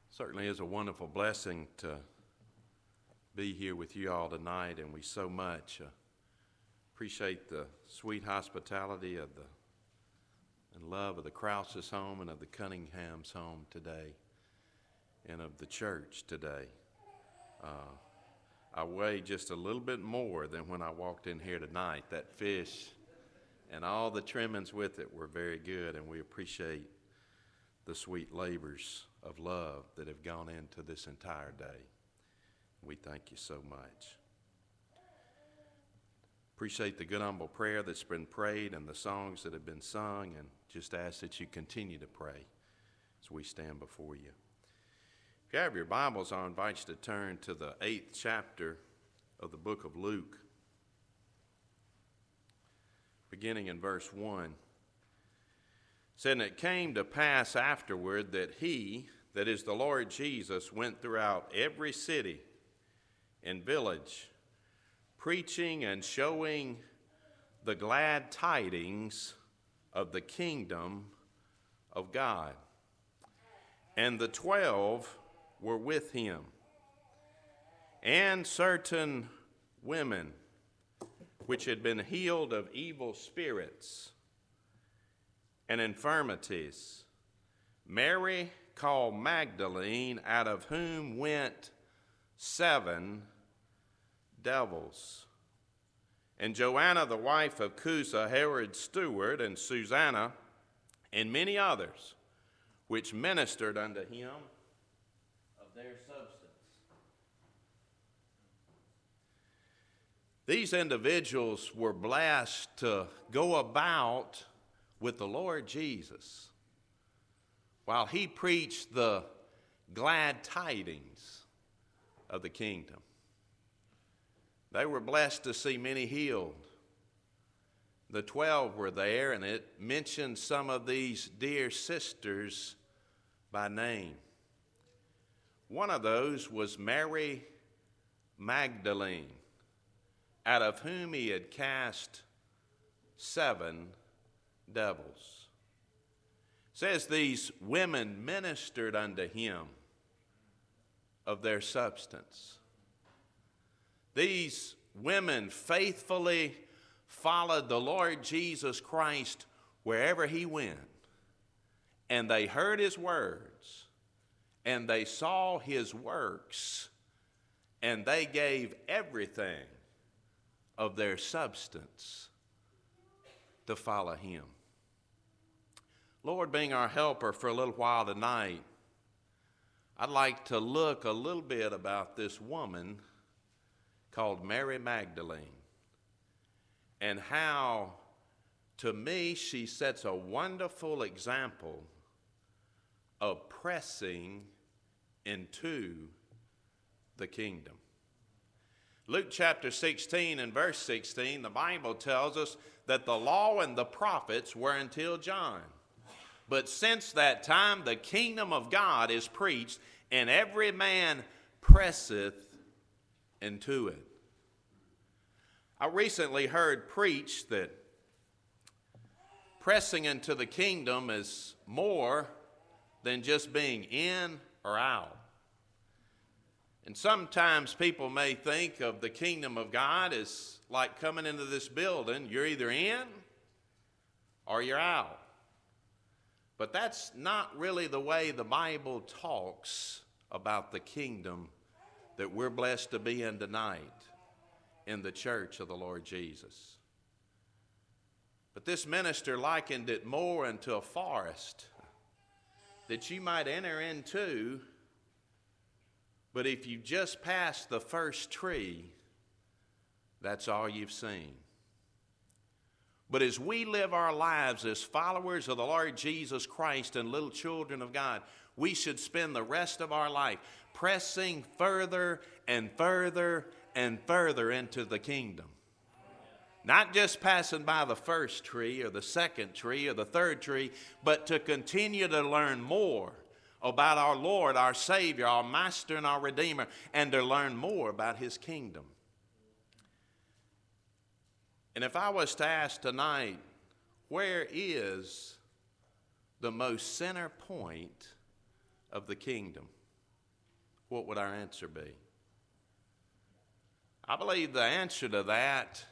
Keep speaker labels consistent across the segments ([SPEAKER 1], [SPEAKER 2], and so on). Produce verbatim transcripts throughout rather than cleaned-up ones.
[SPEAKER 1] Certainly is a wonderful blessing to be here with you all tonight, and we so much uh, appreciate the sweet hospitality of the and love of the Krause's home and of the Cunningham's home today, and of the church today. Uh, I weigh just a little bit more than when I walked in here tonight. That fish and all the trimmings with it were very good, and we appreciate the sweet labors of love that have gone into this entire day. We thank you so much. Appreciate the good humble prayer that's been prayed and the songs that have been sung, and just ask that you continue to pray as we stand before you. If you have your Bibles, I invite you to turn to the eighth chapter of the book of Luke, beginning in verse one. It said, "And it came to pass afterward that he, that is the Lord Jesus, went throughout every city and village, preaching and showing the glad tidings of the kingdom of God. And the twelve were with him, and certain women which had been healed of evil spirits and infirmities, Mary called Magdalene, out of whom went seven devils, and Joanna the wife of Chuza, Herod's steward, and Susanna, and many others, which ministered unto him of their substance." These individuals were blessed to go about with the Lord Jesus while he preached the glad tidings of the kingdom. They were blessed to see many healed. The twelve were there, and it mentioned some of these dear sisters by name. One of those was Mary Magdalene, out of whom he had cast seven devils. It says these women ministered unto him of their substance. These women faithfully followed the Lord Jesus Christ wherever he went, and they heard his words, and they saw his works, and they gave everything of their substance to follow him. Lord, being our helper for a little while tonight, I'd like to look a little bit about this woman called Mary Magdalene, and how, to me, she sets a wonderful example of pressing into the kingdom. Luke chapter sixteen and verse sixteen, the Bible tells us that the law and the prophets were until John. But since that time, the kingdom of God is preached, and every man presseth into it. I recently heard preached that pressing into the kingdom is more than just being in or out. And sometimes people may think of the kingdom of God as like coming into this building. You're either in or you're out. But that's not really the way the Bible talks about the kingdom that we're blessed to be in tonight in the church of the Lord Jesus. But this minister likened it more into a forest that you might enter into, but if you just pass the first tree, that's all you've seen. But as we live our lives as followers of the Lord Jesus Christ and little children of God, we should spend the rest of our life pressing further and further and further into the kingdom. Not just passing by the first tree or the second tree or the third tree, but to continue to learn more about our Lord, our Savior, our Master, and our Redeemer, and to learn more about his kingdom. And if I was to ask tonight, where is the most center point of the kingdom? what would our answer be? I believe the answer to that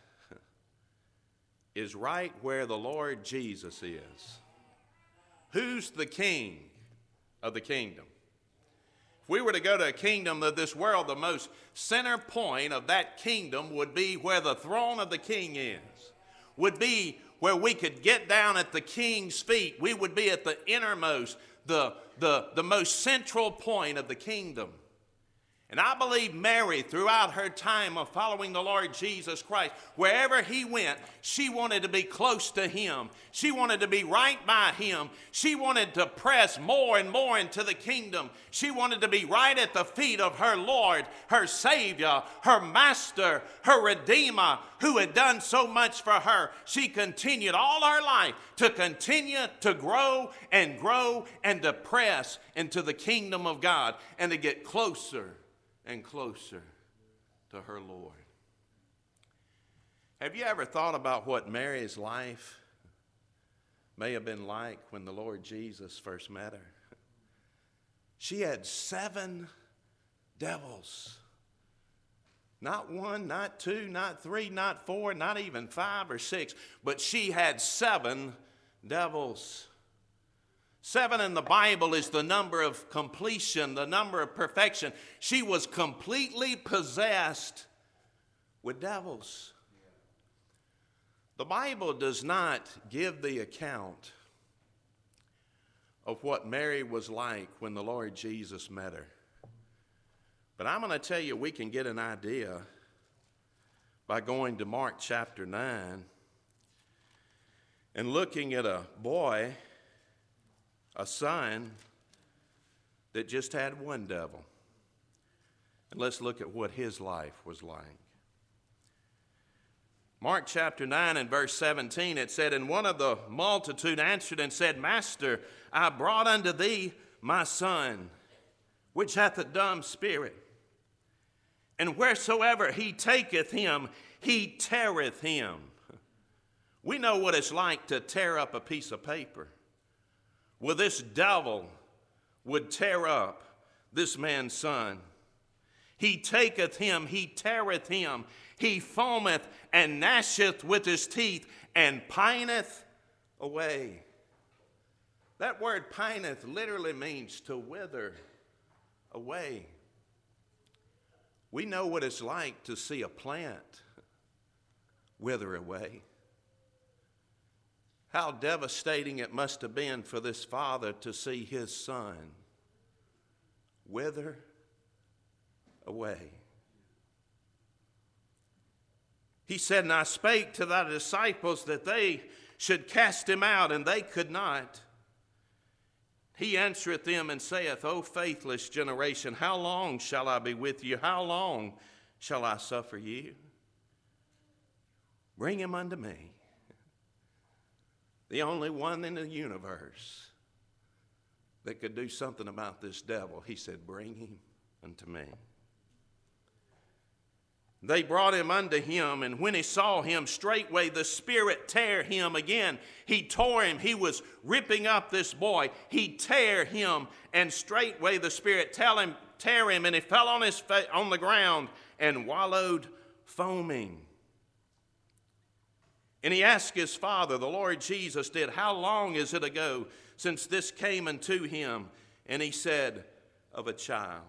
[SPEAKER 1] is right where the Lord Jesus is. Who's the king of the kingdom? If we were to go to a kingdom of this world, the most center point of that kingdom would be where the throne of the king is, would be where we could get down at the king's feet. We would be at the innermost, the, the, the most central point of the kingdom. And I believe Mary, throughout her time of following the Lord Jesus Christ, wherever he went, she wanted to be close to him. She wanted to be right by him. She wanted to press more and more into the kingdom. She wanted to be right at the feet of her Lord, her Savior, her Master, her Redeemer, who had done so much for her. She continued all her life to continue to grow and grow and to press into the kingdom of God and to get closer and closer to her Lord. Have you ever thought about what Mary's life may have been like when the Lord Jesus first met her? She had seven devils. Not one, not two, not three, not four, not even five or six, but she had seven devils. Seven in the Bible is the number of completion, the number of perfection. She was completely possessed with devils. The Bible does not give the account of what Mary was like when the Lord Jesus met her. But I'm going to tell you, we can get an idea by going to Mark chapter nine and looking at a boy, a son that just had one devil. And let's look at what his life was like. Mark chapter nine and verse seventeen, it said, "And one of the multitude answered and said, Master, I brought unto thee my son, which hath a dumb spirit. And wheresoever he taketh him, he teareth him." We know what it's like to tear up a piece of paper. Well, this devil would tear up this man's son. He taketh him, he teareth him, he foameth and gnasheth with his teeth and pineth away. That word pineth literally means to wither away. We know what it's like to see a plant wither away. How devastating it must have been for this father to see his son wither away. He said, "And I spake to thy disciples that they should cast him out, and they could not. He answereth them and saith, O faithless generation, how long shall I be with you? How long shall I suffer you? Bring him unto me." The only one in the universe that could do something about this devil. He said, "Bring him unto me." They brought him unto him, and when he saw him, straightway the spirit tear him again. He tore him. He was ripping up this boy. He tear him, and straightway the spirit tell him, tear him, and he fell on his fa- on the ground and wallowed foaming. And he asked his father, the Lord Jesus did, "How long is it ago since this came unto him?" And he said, "Of a child."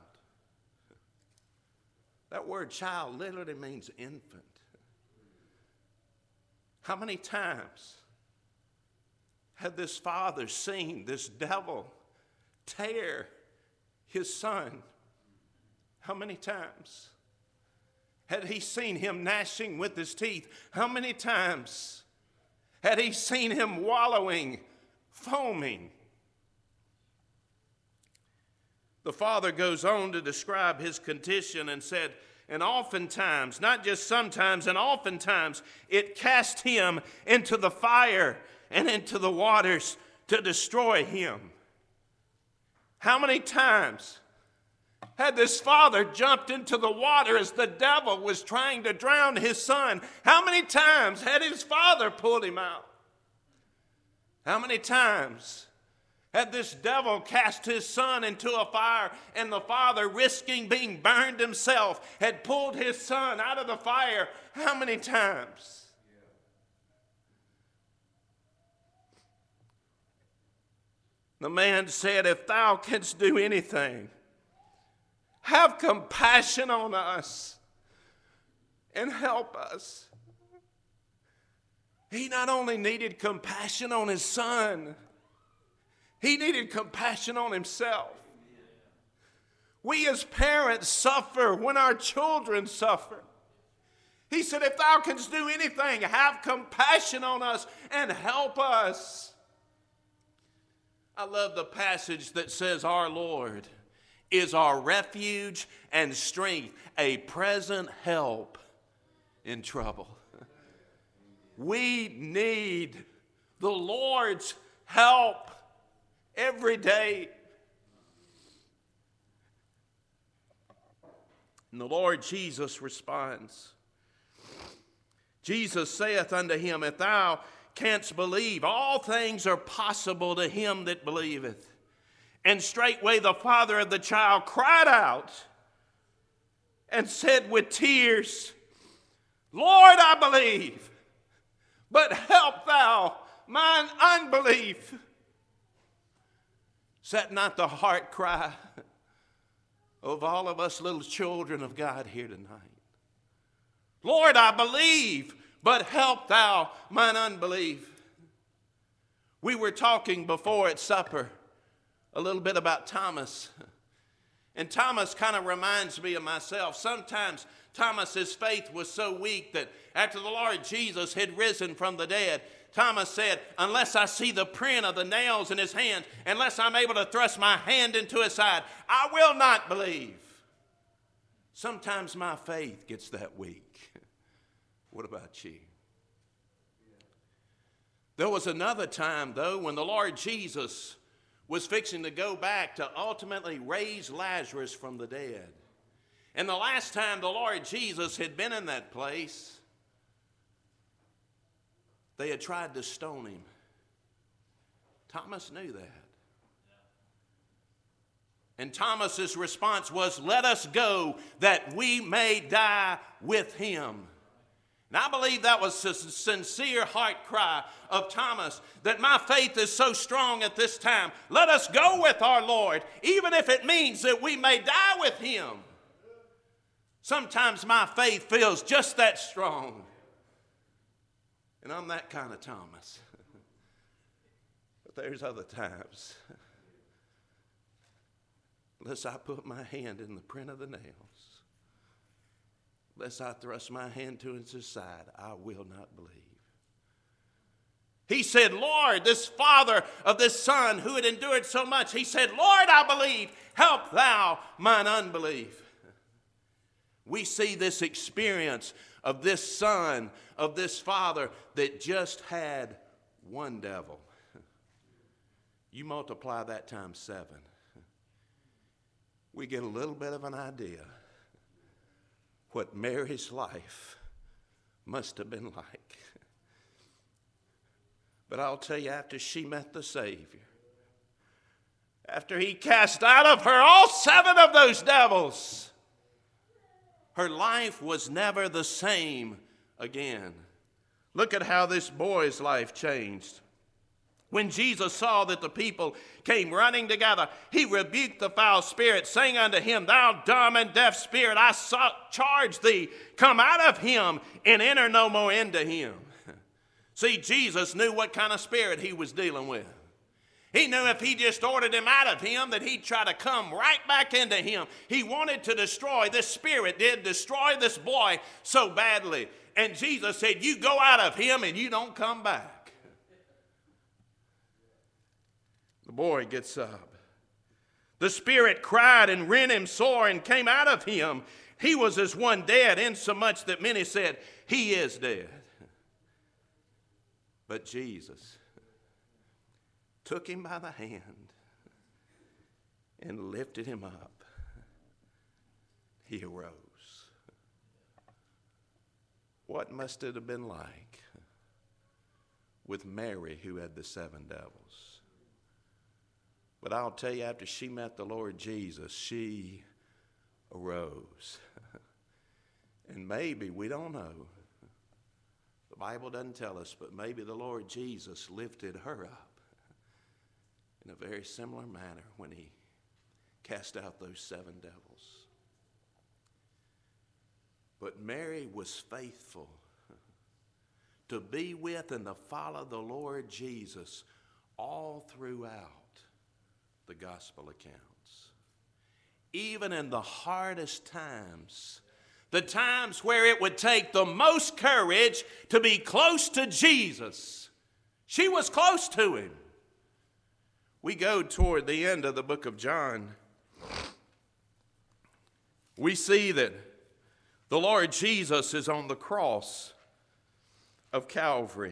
[SPEAKER 1] That word child literally means infant. How many times had this father seen this devil tear his son? How many times had he seen him gnashing with his teeth? How many times had he seen him wallowing, foaming? The father goes on to describe his condition and said, and oftentimes, not just sometimes, and oftentimes, it cast him into the fire and into the waters to destroy him. How many times had this father jumped into the water as the devil was trying to drown his son? How many times had his father pulled him out? How many times Had this devil cast his son into a fire, and the father, risking being burned himself, had pulled his son out of the fire how many times? The man said, if thou canst do anything, have compassion on us and help us. He not only needed compassion on his son, he needed compassion on himself. We as parents suffer when our children suffer. He said, if thou canst do anything, have compassion on us and help us. I love the passage that says our Lord is our refuge and strength, a present help in trouble. We need the Lord's help every day. And the Lord Jesus responds. Jesus saith unto him, if thou canst believe, all things are possible to him that believeth. And straightway the father of the child cried out and said with tears, Lord, I believe, but help thou mine unbelief. Is that not the heart cry of all of us little children of God here tonight? Lord, I believe, but help thou mine unbelief. We were talking before at supper a little bit about Thomas. And Thomas kind of reminds me of myself. Sometimes Thomas's faith was so weak that after the Lord Jesus had risen from the dead, Thomas said, unless I see the print of the nails in his hands, unless I'm able to thrust my hand into his side, I will not believe. Sometimes my faith gets that weak. What about you? There was another time, though, when the Lord Jesus was fixing to go back to ultimately raise Lazarus from the dead. And the last time the Lord Jesus had been in that place, they had tried to stone him. Thomas knew that. And Thomas's response was, let us go that we may die with him. And I believe that was a sincere heart cry of Thomas, that my faith is so strong at this time. Let us go with our Lord, even if it means that we may die with him. Sometimes my faith feels just that strong. And I'm that kind of Thomas. But there's other times. Unless I put my hand in the print of the nails, unless I thrust my hand to his side, I will not believe. He said, Lord, this father of this son who had endured so much, he said, Lord, I believe, help thou mine unbelief. We see this experience of this son, of this father that just had one devil. You multiply that times seven. We get a little bit of an idea what Mary's life must have been like. But I'll tell you, after she met the Savior, after he cast out of her all seven of those devils, her life was never the same again. Look at how this boy's life changed. When Jesus saw that the people came running together, he rebuked the foul spirit, saying unto him, Thou dumb and deaf spirit, I charge thee, come out of him and enter no more into him. See, Jesus knew what kind of spirit he was dealing with. He knew if he just ordered him out of him that he'd try to come right back into him. He wanted to destroy, this spirit did destroy this boy so badly. And Jesus said, you go out of him and you don't come back. The boy gets up. The spirit cried and rent him sore and came out of him. He was as one dead, insomuch that many said, he is dead. But Jesus took him by the hand and lifted him up. He arose. What must it have been like with Mary, who had the seven devils? But I'll tell you, after she met the Lord Jesus, she arose. And maybe, we don't know, the Bible doesn't tell us, but maybe the Lord Jesus lifted her up in a very similar manner when he cast out those seven devils. But Mary was faithful to be with and to follow the Lord Jesus all throughout the gospel accounts. Even in the hardest times, the times where it would take the most courage to be close to Jesus, she was close to him. We go toward the end of the book of John. We see that the Lord Jesus is on the cross of Calvary.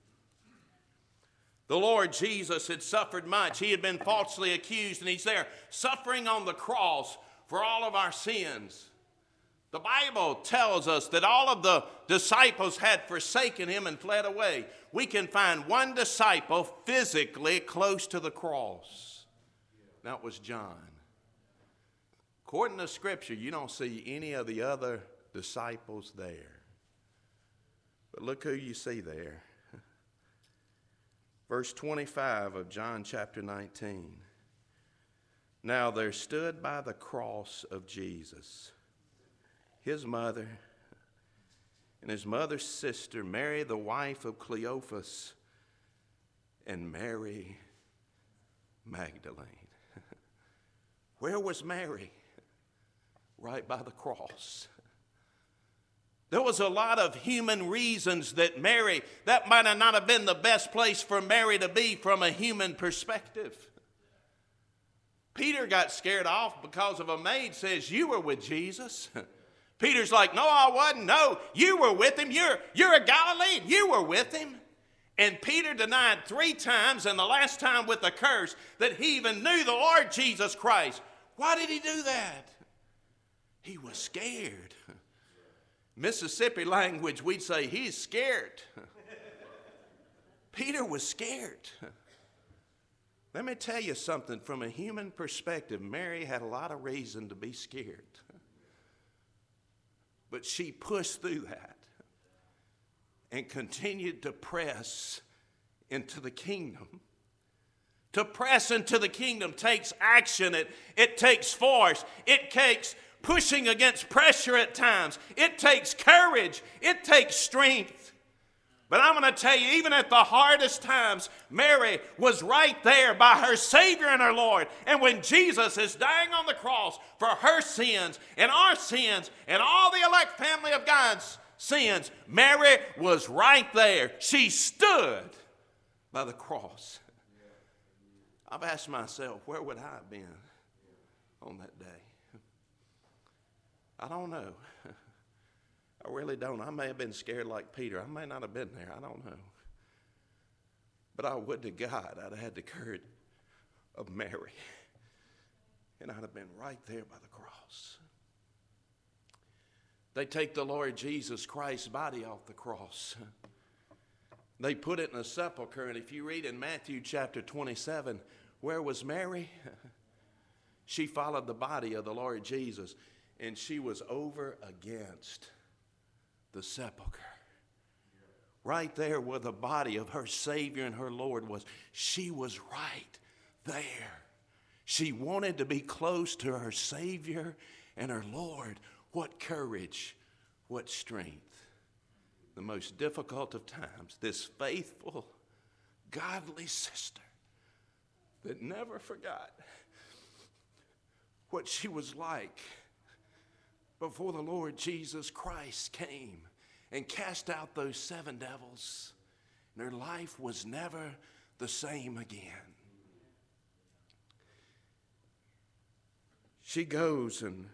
[SPEAKER 1] The Lord Jesus had suffered much. He had been falsely accused, and he's there suffering on the cross for all of our sins. The Bible tells us that all of the disciples had forsaken him and fled away. We can find one disciple physically close to the cross. That was John. According to Scripture, you don't see any of the other disciples there. But look who you see there. Verse twenty-five of John chapter nineteen. Now there stood by the cross of Jesus his mother and his mother's sister, Mary, the wife of Cleophas, and Mary Magdalene. Where was Mary? Right by the cross. There was a lot of human reasons that Mary, that might not have been the best place for Mary to be from a human perspective. Peter got scared off because of a maid says, you were with Jesus. Peter's like, no, I wasn't. No, you were with him. You're, you're a Galilean. You were with him. And Peter denied three times, and the last time with a curse, that he even knew the Lord Jesus Christ. Why did he do that? He was scared. Mississippi language, we'd say, he's scared. Peter was scared. Let me tell you something. From a human perspective, Mary had a lot of reason to be scared. But she pushed through that and continued to press into the kingdom. To press into the kingdom takes action. It, it takes force. It takes pushing against pressure at times. It takes courage. It takes strength. But I'm going to tell you, even at the hardest times, Mary was right there by her Savior and her Lord. And when Jesus is dying on the cross for her sins and our sins and all the elect family of God's sins, Mary was right there. She stood by the cross. I've asked myself, where would I have been on that day? I don't know. I really don't. I may have been scared like Peter. I may not have been there. I don't know. But I would to God, I'd have had the courage of Mary. And I'd have been right there by the cross. They take the Lord Jesus Christ's body off the cross. They put it in a sepulcher. And if you read in Matthew chapter twenty-seven, where was Mary? She followed the body of the Lord Jesus. And she was over against the sepulcher. Right there where the body of her Savior and her Lord was. She was right there. She wanted to be close to her Savior and her Lord. What courage, what strength. The most difficult of times, this faithful, godly sister that never forgot what she was like before the Lord Jesus Christ came and cast out those seven devils. And her life was never the same again. She goes, and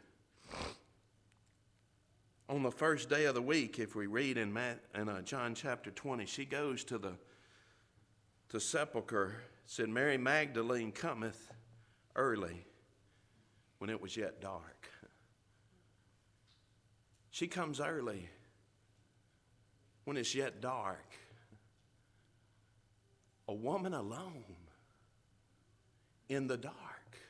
[SPEAKER 1] on the first day of the week, if we read in, Matt, in uh, John chapter twenty, she goes to the to sepulcher. It said, Mary Magdalene cometh early when it was yet dark. She comes early when it's yet dark. A woman alone in the dark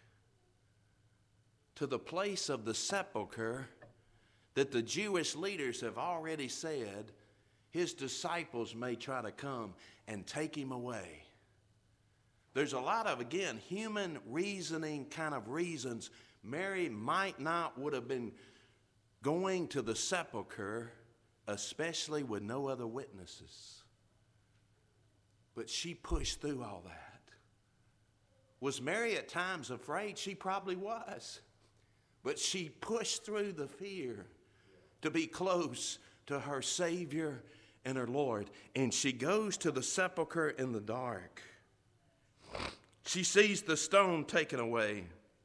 [SPEAKER 1] to the place of the sepulcher that the Jewish leaders have already said his disciples may try to come and take him away. There's a lot of, again, human reasoning kind of reasons Mary might not would have been going to the sepulcher, especially with no other witnesses. But she pushed through all that. Was Mary at times afraid? She probably was. But she pushed through the fear to be close to her Savior and her Lord. And she goes to the sepulcher in the dark. She sees the stone taken away.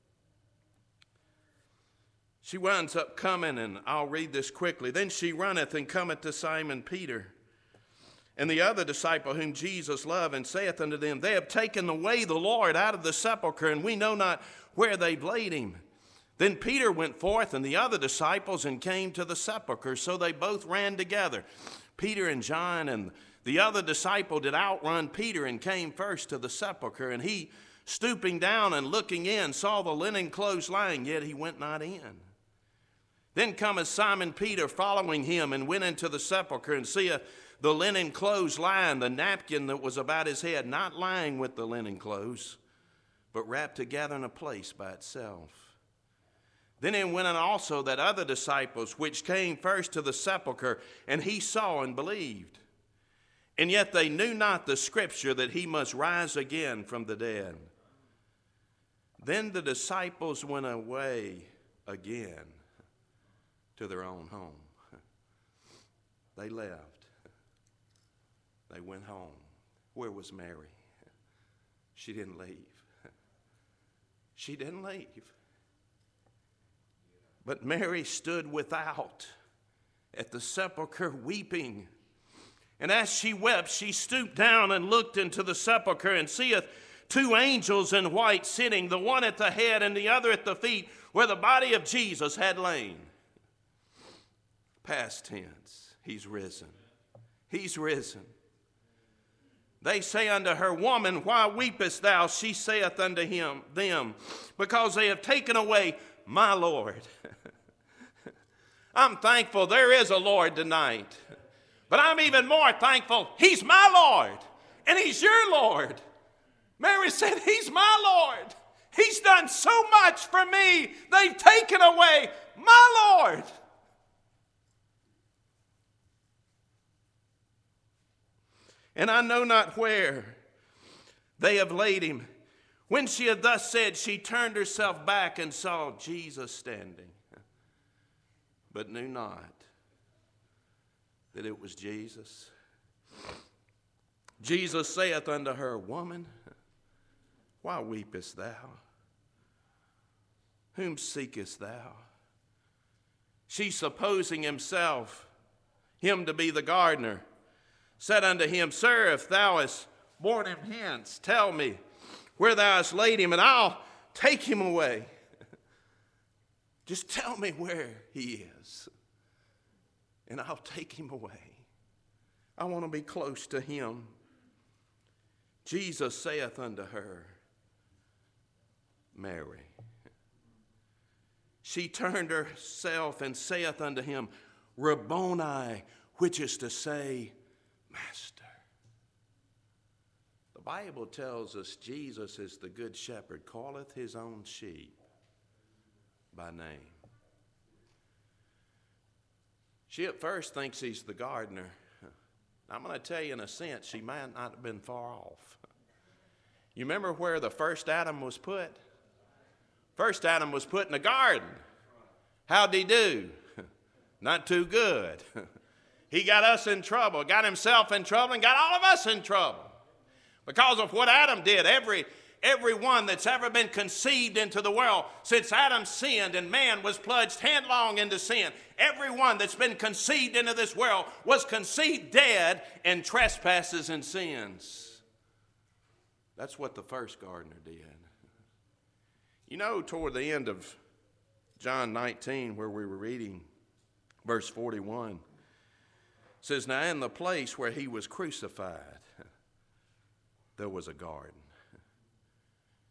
[SPEAKER 1] She winds up coming, and I'll read this quickly. Then she runneth and cometh to Simon Peter and the other disciple whom Jesus loved, and saith unto them, They have taken away the Lord out of the sepulchre, and we know not where they've laid him. Then Peter went forth and the other disciples and came to the sepulchre. So they both ran together. Peter and John, and the other disciple did outrun Peter and came first to the sepulchre. And he, stooping down and looking in, saw the linen clothes lying, yet he went not in. Then cometh Simon Peter following him, and went into the sepulchre, and seeth the linen clothes lying, the napkin that was about his head, not lying with the linen clothes, but wrapped together in a place by itself. Then in went also that other disciples, which came first to the sepulchre, and he saw and believed. And yet they knew not the scripture that he must rise again from the dead. Then the disciples went away again to their own home. They left. They went home. Where was Mary? She didn't leave. She didn't leave. But Mary stood without at the sepulchre weeping. And as she wept, she stooped down and looked into the sepulchre, and seeth two angels in white sitting, the one at the head and the other at the feet, where the body of Jesus had lain. Past tense, he's risen. He's risen. They say unto her, Woman, why weepest thou? She saith unto him, them, Because they have taken away my Lord. I'm thankful there is a Lord tonight. But I'm even more thankful he's my Lord and he's your Lord. Mary said, He's my Lord. He's done so much for me. They've taken away my Lord. And I know not where they have laid him. When she had thus said, she turned herself back and saw Jesus standing, but knew not that it was Jesus. Jesus saith unto her, Woman, why weepest thou? Whom seekest thou? She, supposing himself, him to be the gardener, said unto him, Sir, if thou hast borne him hence, tell me where thou hast laid him, and I'll take him away. Just tell me where he is, and I'll take him away. I want to be close to him. Jesus saith unto her, Mary. She turned herself and saith unto him, Rabboni, which is to say, Master. The Bible tells us Jesus is the good shepherd, calleth his own sheep by name. She at first thinks he's the gardener. I'm going to tell you, in a sense, she might not have been far off. You remember where the first Adam was put? First Adam was put in a garden. How'd he do? Not too good. He got us in trouble, got himself in trouble, and got all of us in trouble. Because of what Adam did, every everyone that's ever been conceived into the world since Adam sinned and man was plunged headlong into sin, everyone that's been conceived into this world was conceived dead in trespasses and sins. That's what the first gardener did. You know, toward the end of John nineteen, where we were reading verse forty-one, it says, Now in the place where he was crucified, there was a garden.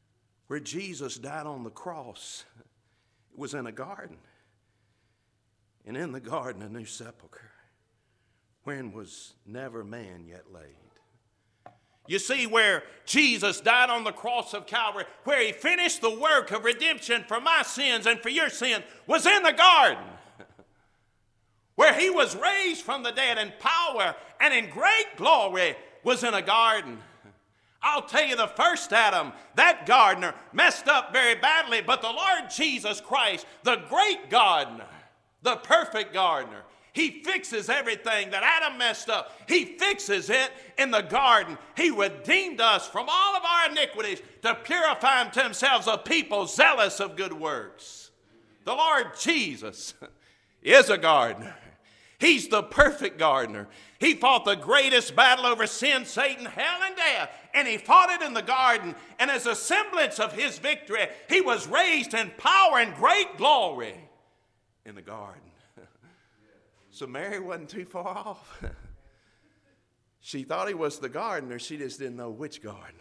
[SPEAKER 1] where Jesus died on the cross, it was in a garden. And in the garden, a new sepulchre, wherein was never man yet laid. You see, where Jesus died on the cross of Calvary, where he finished the work of redemption for my sins and for your sin, was in the garden. Where he was raised from the dead in power and in great glory was in a garden. I'll tell you, the first Adam, that gardener, messed up very badly, but the Lord Jesus Christ, the great gardener, the perfect gardener, he fixes everything that Adam messed up. He fixes it in the garden. He redeemed us from all of our iniquities to purify unto himself a people zealous of good works. The Lord Jesus is a gardener. He's the perfect gardener. He fought the greatest battle over sin, Satan, hell, and death. And he fought it in the garden. And as a semblance of his victory, he was raised in power and great glory in the garden. So Mary wasn't too far off. She thought he was the gardener. She just didn't know which gardener.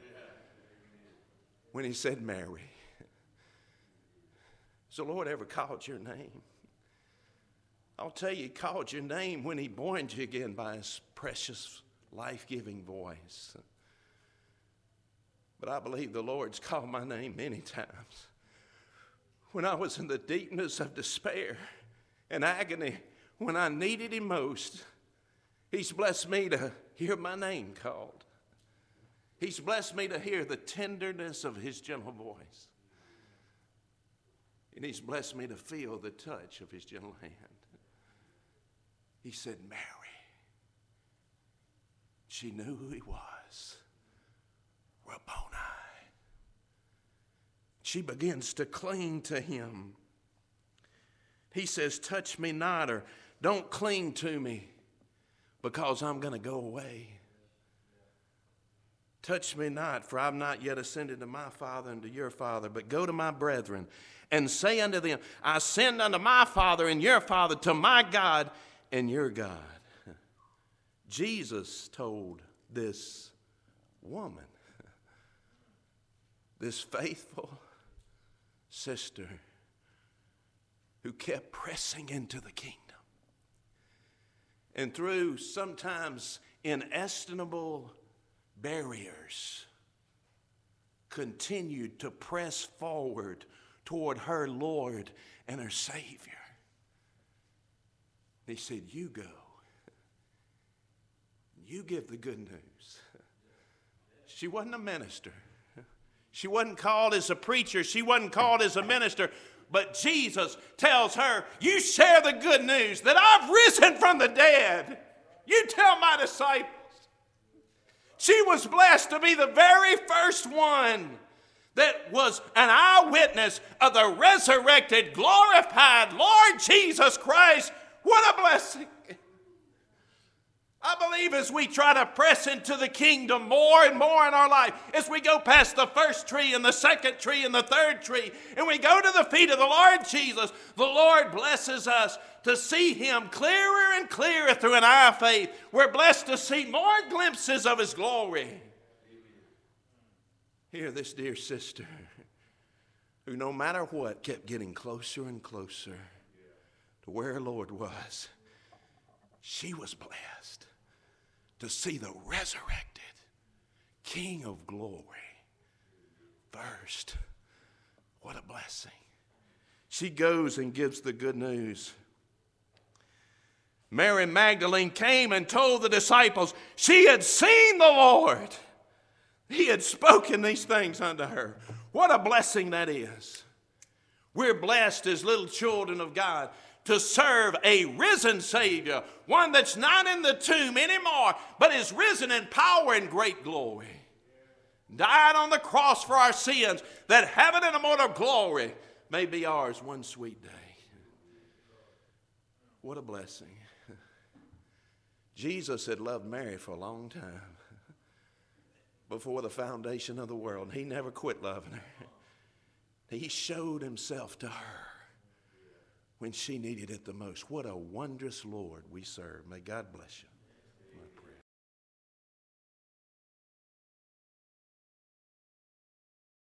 [SPEAKER 1] When he said Mary. Has the Lord ever called your name? I'll tell you, he called your name when he born you again by his precious, life-giving voice. But I believe the Lord's called my name many times. When I was in the deepness of despair and agony, when I needed him most, he's blessed me to hear my name called. He's blessed me to hear the tenderness of his gentle voice. And he's blessed me to feel the touch of his gentle hand. He said, Mary. She knew who he was. Rabboni. She begins to cling to him. He says, touch me not, or don't cling to me, because I'm going to go away. Touch me not, for I've not yet ascended to my Father and to your Father, but go to my brethren and say unto them, I ascend unto my Father and your Father, to my God and your God. Jesus told this woman, this faithful sister who kept pressing into the kingdom, and through sometimes inestimable barriers, continued to press forward toward her Lord and her Savior. He said, you go. You give the good news. She wasn't a minister. She wasn't called as a preacher. She wasn't called as a minister. But Jesus tells her, you share the good news that I've risen from the dead. You tell my disciples. She was blessed to be the very first one that was an eyewitness of the resurrected, glorified Lord Jesus Christ. What a blessing. I believe as we try to press into the kingdom more and more in our life, as we go past the first tree and the second tree and the third tree, and we go to the feet of the Lord Jesus, the Lord blesses us to see him clearer and clearer through an eye of faith. We're blessed to see more glimpses of his glory. Here, this dear sister, who no matter what kept getting closer and closer to where her Lord was, she was blessed to see the resurrected King of glory first. What a blessing. She goes and gives the good news. Mary Magdalene came and told the disciples she had seen the Lord. He had spoken these things unto her. What a blessing that is. We're blessed as little children of God to serve a risen Savior, one that's not in the tomb anymore, but is risen in power and great glory. Died on the cross for our sins, that heaven and immortal glory may be ours one sweet day. What a blessing. Jesus had loved Mary for a long time, before the foundation of the world. He never quit loving her. He showed himself to her when she needed it the most. What a wondrous Lord we serve. May God bless you.